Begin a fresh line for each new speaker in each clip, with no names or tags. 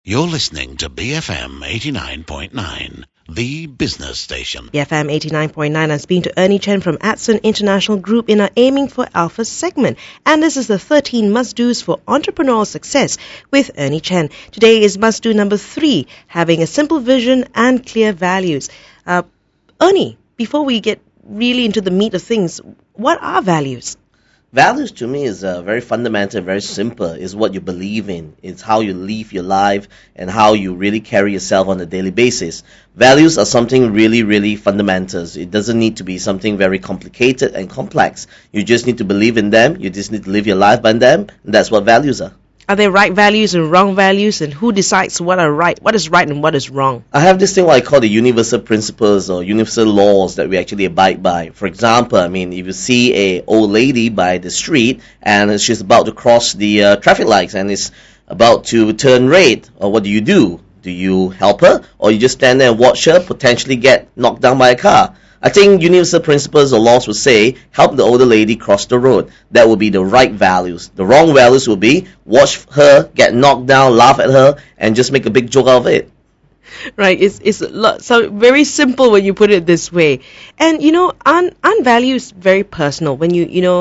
You're listening to BFM 89.9, the business station.
BFM 89.9, I'm speaking to Ernie Chen from Atson International Group in our Aiming for Alpha segment. And this is the 13 must-dos for entrepreneurial success with Ernie Chen. Today is must-do number 3, having a simple vision and clear values. Ernie, before we get really into the meat of things, what are values?
Values to me is very fundamental, very simple. It's what you believe in. It's how you live your life and how you really carry yourself on a daily basis. Values are something really, really fundamental. It doesn't need to be something very complicated and complex. You just need to believe in them. You just need to live your life by them. And that's what values are.
Are there right values and wrong values, and who decides what is right and what is wrong?
I have this thing what I call the universal principles or universal laws that we actually abide by. For example, if you see a old lady by the street and she's about to cross the traffic lights and is about to turn red, what do? Do you help her, or you just stand there and watch her potentially get knocked down by a car? I think universal principles or laws would say, help the older lady cross the road. That would be the right values. The wrong values would be, watch her get knocked down, laugh at her, and just make a big joke out of it.
Right, it's so very simple when you put it this way. And, aren't values very personal? When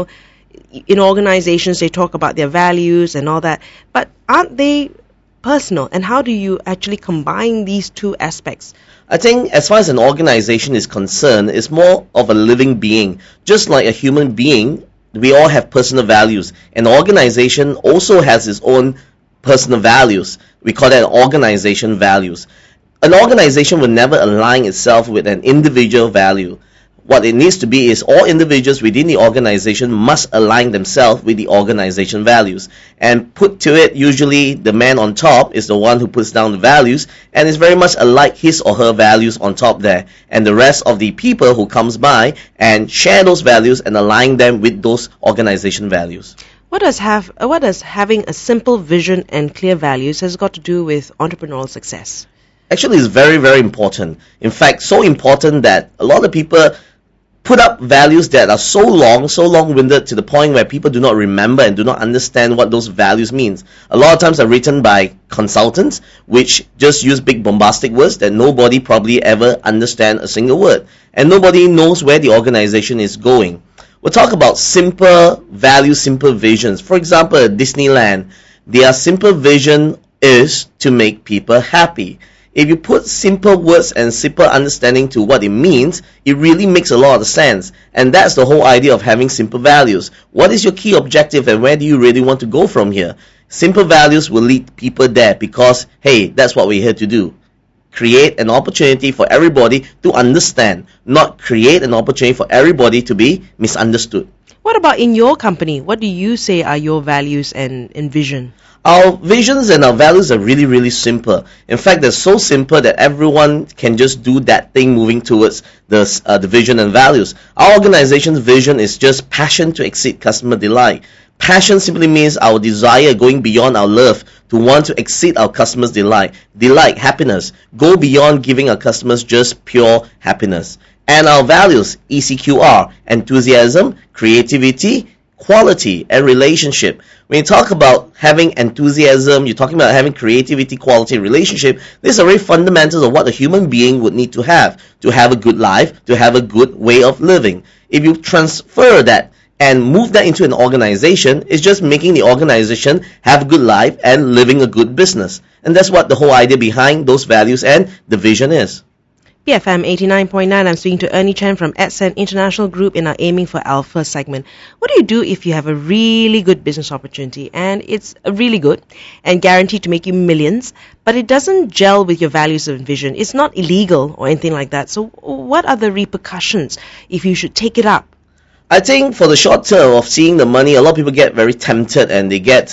in organizations, they talk about their values and all that. But aren't they personal? And how do you actually combine these two aspects?
I think as far as an organization is concerned, it's more of a living being. Just like a human being, we all have personal values. An organization also has its own personal values. We call that organization values. An organization will never align itself with an individual value. What it needs to be is all individuals within the organization must align themselves with the organization values. And put to it, usually the man on top is the one who puts down the values and is very much alike his or her values on top there. And the rest of the people who comes by and share those values and align them with those organization values.
What does having a simple vision and clear values has got to do with entrepreneurial success?
Actually, it's very, very important. In fact, so important that a lot of people put up values that are so long-winded to the point where people do not remember and do not understand what those values means. A lot of times are written by consultants, which just use big bombastic words that nobody probably ever understand a single word. And nobody knows where the organization is going. We'll talk about simple values, simple visions. For example, at Disneyland, their simple vision is to make people happy. If you put simple words and simple understanding to what it means, it really makes a lot of sense. And that's the whole idea of having simple values. What is your key objective and where do you really want to go from here? Simple values will lead people there because, hey, that's what we're here to do. Create an opportunity for everybody to understand, not create an opportunity for everybody to be misunderstood.
What about in your company? What do you say are your values and vision?
Our visions and our values are really, really simple. In fact, they're so simple that everyone can just do that thing moving towards the vision and values. Our organization's vision is just passion to exceed customer delight. Passion simply means our desire going beyond our love to want to exceed our customers' delight. Delight, happiness. Go beyond giving our customers just pure happiness. And our values, ECQR, enthusiasm, creativity, quality, and relationship. When you talk about having enthusiasm, you're talking about having creativity, quality, and relationship. These are very fundamentals of what a human being would need to have a good life, to have a good way of living. If you transfer that and move that into an organization, it's just making the organization have a good life and living a good business. And that's what the whole idea behind those values and the vision is.
BFM 89.9, I'm speaking to Ernie Chen from Atson International Group in our Aiming for Alpha segment. What do you do if you have a really good business opportunity and it's really good and guaranteed to make you millions, but it doesn't gel with your values and vision? It's not illegal or anything like that. So what are the repercussions if you should take it up?
I think for the short term of seeing the money, a lot of people get very tempted and they get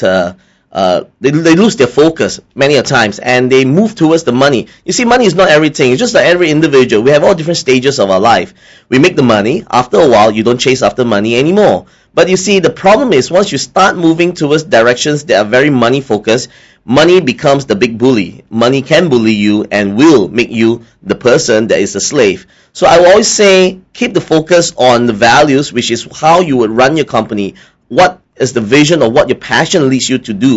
they lose their focus many a times and they move towards the money. You see, money is not everything. It's just like every individual. We have all different stages of our life. We make the money. After a while, you don't chase after money anymore. But you see, the problem is once you start moving towards directions that are very money focused, money becomes the big bully. Money can bully you and will make you the person that is a slave. So I will always say, keep the focus on the values, which is how you would run your company. What is the vision of what your passion leads you to do?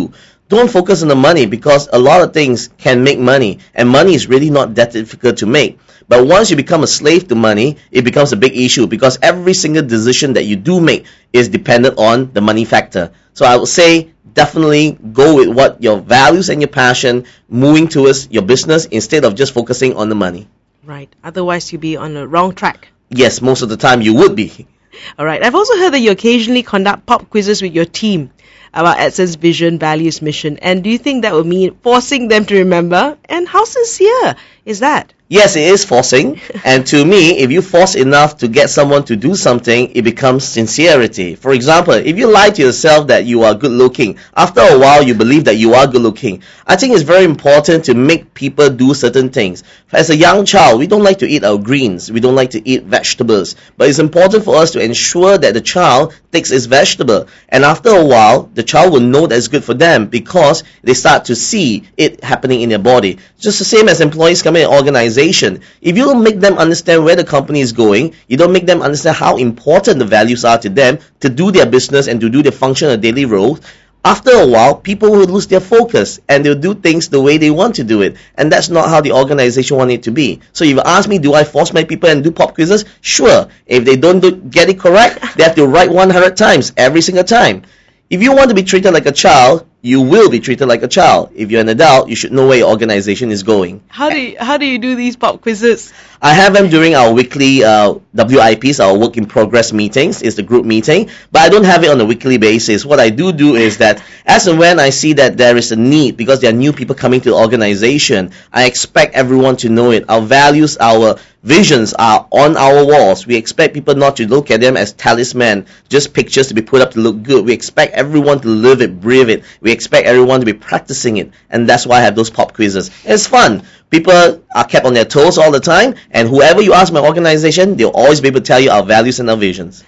don't focus on the money, because a lot of things can make money, and money is really not that difficult to make. But once you become a slave to money, it becomes a big issue, because every single decision that you do make is dependent on the money factor. So I would say definitely go with what your values and your passion, moving towards your business instead of just focusing on the money.
Right. Otherwise, you'll be on the wrong track.
Yes, most of the time you would be.
All right. I've also heard that you occasionally conduct pop quizzes with your team about AdSense vision, values, mission. And do you think that would mean forcing them to remember? And how sincere is that?
Yes, it is forcing. And to me, if you force enough to get someone to do something, it becomes sincerity. For example, if you lie to yourself that you are good looking, after a while you believe that you are good looking. I think it's very important to make people do certain things. As a young child, we don't like to eat our greens. We don't like to eat vegetables. But it's important for us to ensure that the child takes its vegetable. And after a while, the child will know that it's good for them, because they start to see it happening in their body. Just the same as employees coming in an organization. If you don't make them understand where the company is going, you don't make them understand how important the values are to them to do their business and to do their function or daily roles, after a while, people will lose their focus and they'll do things the way they want to do it. And that's not how the organization wants it to be. So if you ask me, do I force my people and do pop quizzes? Sure. If they don't get it correct, they have to write 100 times every single time. If you want to be treated like a child, you will be treated like a child. If you're an adult, you should know where your organization is going.
How do you do these pop quizzes?
I have them during our weekly WIPs, our work in progress meetings. It's the group meeting, but I don't have it on a weekly basis. What I do is that as and when I see that there is a need, because there are new people coming to the organization, I expect everyone to know it. Our values, our visions are on our walls. We expect people not to look at them as talisman, just pictures to be put up to look good. We expect everyone to live it, breathe it. We expect everyone to be practicing it, and that's why I have those pop quizzes. It's fun. People are kept on their toes all the time, and whoever you ask my organization, they'll always be able to tell you our values and our visions.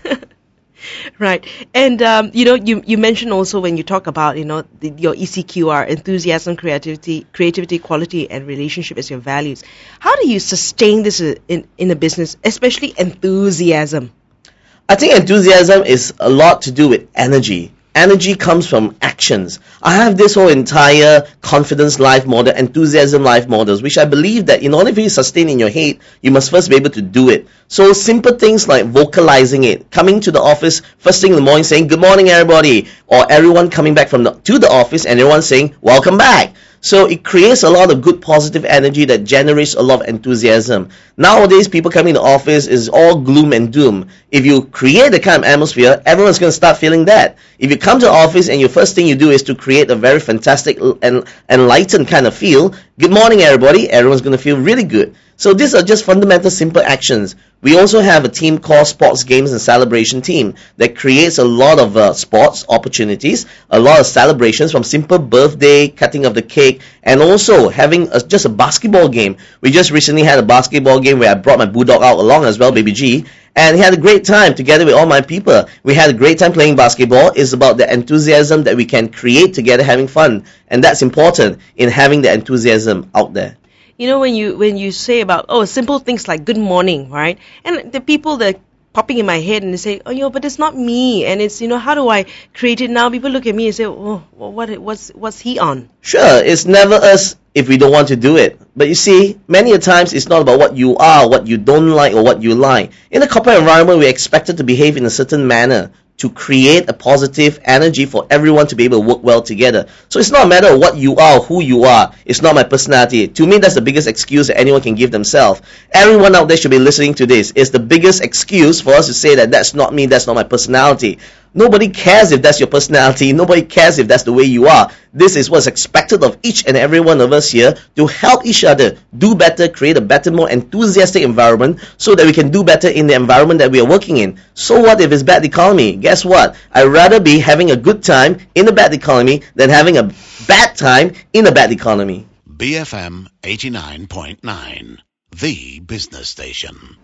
Right. And, you mentioned also when you talk about, your ECQR, enthusiasm, creativity, quality, and relationship as your values. How do you sustain this in a business, especially enthusiasm?
I think enthusiasm is a lot to do with energy. Energy comes from actions. I have this whole entire confidence life model, enthusiasm life models, which I believe that in order for you to sustain in your head, you must first be able to do it. So simple things like vocalizing it, coming to the office first thing in the morning saying, good morning everybody, or everyone coming back to the office and everyone saying, welcome back. So it creates a lot of good positive energy that generates a lot of enthusiasm. Nowadays, people coming to the office is all gloom and doom. If you create a kind of atmosphere, everyone's going to start feeling that. If you come to the office and your first thing you do is to create a very fantastic and enlightened kind of feel, good morning everybody, everyone's going to feel really good. So these are just fundamental simple actions. We also have a team called Sports Games and Celebration Team that creates a lot of sports opportunities, a lot of celebrations from simple birthday, cutting of the cake, and also having just a basketball game. We just recently had a basketball game where I brought my bulldog out along as well, Baby G, and he had a great time together with all my people. We had a great time playing basketball. It's about the enthusiasm that we can create together having fun, and that's important in having the enthusiasm out there.
When you say about simple things like good morning, right? And the people that popping in my head and they say, but it's not me, and it's how do I create it now? People look at me and say, what's he on?
Sure, it's never us if we don't want to do it. But you see, many a times it's not about what you are, what you don't like, or what you like. In a corporate environment, we're expected to behave in a certain manner to create a positive energy for everyone to be able to work well together. So it's not a matter of what you are or who you are. It's not my personality. To me, that's the biggest excuse that anyone can give themselves. Everyone out there should be listening to this. It's the biggest excuse for us to say that that's not me, that's not my personality. Nobody cares if that's your personality. Nobody cares if that's the way you are. This is what's expected of each and every one of us here to help each other do better, create a better, more enthusiastic environment so that we can do better in the environment that we are working in. So what if it's bad economy? Guess what? I'd rather be having a good time in a bad economy than having a bad time in a bad economy.
BFM 89.9, the business station.